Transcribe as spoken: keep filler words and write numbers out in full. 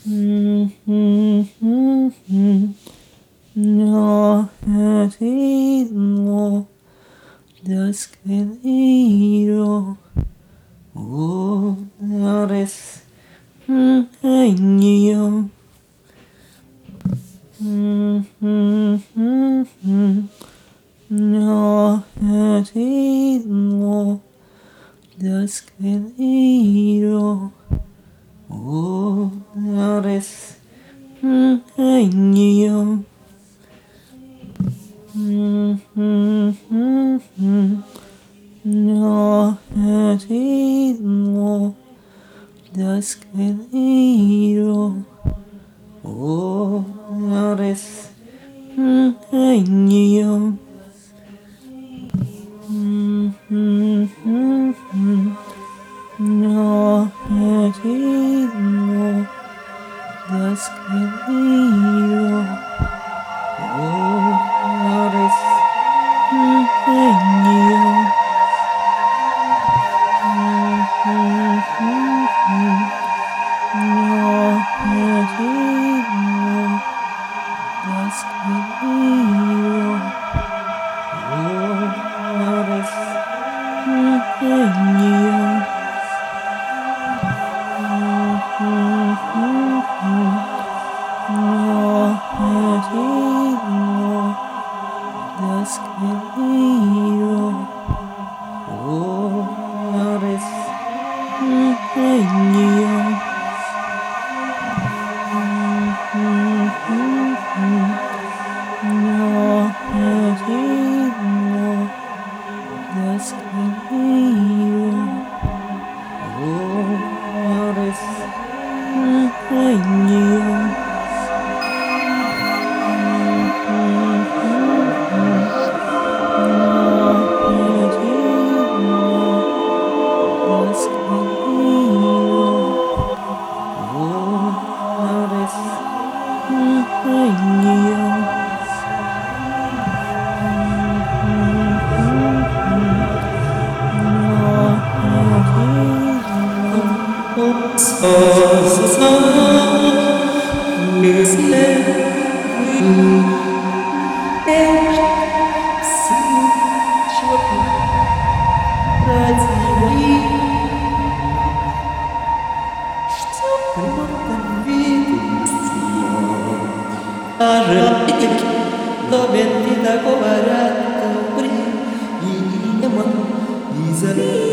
No he sido desquerido, olores en yo. No he sido desquerido, olores en yo. No he sido desquerido, olores en yo. No he sido desquerido, olores en yo. No he sido desquerido, olores en yo. No he sido desquerido, olores en yo. No he sido desquerido, olores en yo. Bendita, co barato, brilho e amor,